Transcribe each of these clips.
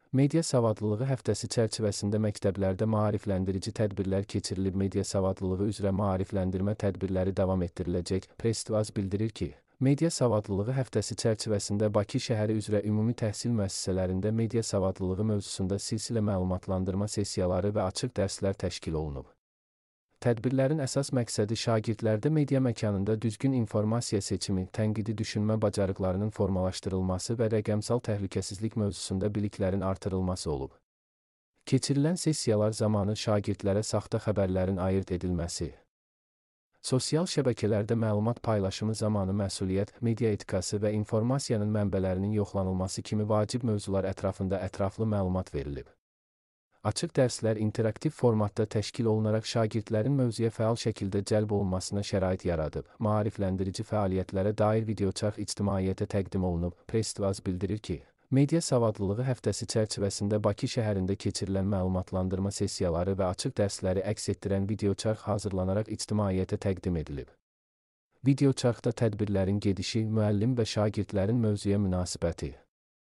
Media savadlılığı həftəsi çərçivəsində məktəblərdə maarifləndirici tədbirlər keçirilib. Media savadlılığı üzrə maarifləndirmə tədbirləri davam etdiriləcək. Press-to-az bildirir ki, media savadlılığı həftəsi çərçivəsində Bakı şəhəri üzrə ümumi təhsil müəssisələrində media savadlılığı mövzusunda silsilə məlumatlandırma sessiyaları və açıq dərslər təşkil olunub. Tədbirlərin əsas məqsədi şagirdlərdə media məkanında düzgün informasiya seçimi, tənqidi düşünmə bacarıqlarının formalaşdırılması və rəqəmsal təhlükəsizlik mövzusunda biliklərin artırılması olub. Keçirilən sessiyalar zamanı şagirdlərə saxta xəbərlərin ayırd edilməsi, sosial şəbəkələrdə məlumat paylaşımı zamanı məsuliyyət, media etikası və informasiyanın mənbələrinin yoxlanılması kimi vacib mövzular ətrafında ətraflı məlumat verilib. Açıq dərslər interaktiv formatda təşkil olunaraq şagirdlərin mövzuya fəal şəkildə cəlb olunmasına şərait yaradıb. Maarifləndirici fəaliyyətlərə dair videoçarx ictimaiyyətə təqdim olunub. Press-to-az bildirir ki, media savadlılığı həftəsi çərçivəsində Bakı şəhərində keçirilən məlumatlandırma sessiyaları və açıq dərsləri əks etdirən videoçarx hazırlanaraq ictimaiyyətə təqdim edilib. Videoçarxda tədbirlərin gedişi, müəllim və şagirdlərin mövzuya münasibəti,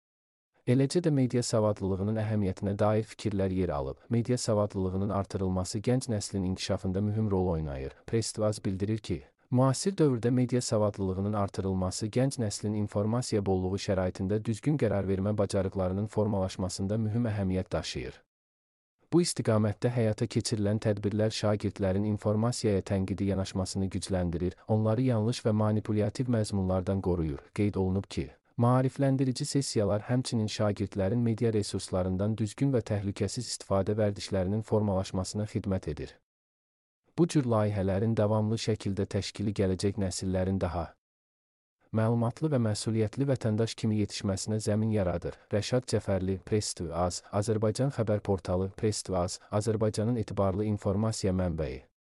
eləcə də media savadlılığının əhəmiyyətinə dair fikirlər yer alıb. Media savadlılığının artırılması gənc nəslin inkişafında mühüm rol oynayır. Press-to-az bildirir ki, müasir dövrdə media savadlılığının artırılması gənc nəslin informasiya bolluğu şəraitində düzgün qərar vermə bacarıqlarının formalaşmasında mühüm əhəmiyyət daşıyır. Bu istiqamətdə həyata keçirilən tədbirlər şagirdlərin informasiyaya tənqidi yanaşmasını gücləndirir, onları yanlış və manipulyativ məzmunlardan qoruyur. Qeyd olunub ki, maarifləndirici sessiyalar həmçinin şagirdlərin media resurslarından düzgün və təhlükəsiz istifadə vərdişlərinin formalaşmasına xidmət edir. Bu cür layihələrin davamlı şəkildə təşkili gələcək nəsillərin daha məlumatlı və məsuliyyətli vətəndaş kimi yetişməsinə zəmin yaradır. Rəşad Cəfərli, Press-to-az, Azərbaycan xəbər portalı. Press-to-az, Azərbaycanın etibarlı informasiya mənbəyi.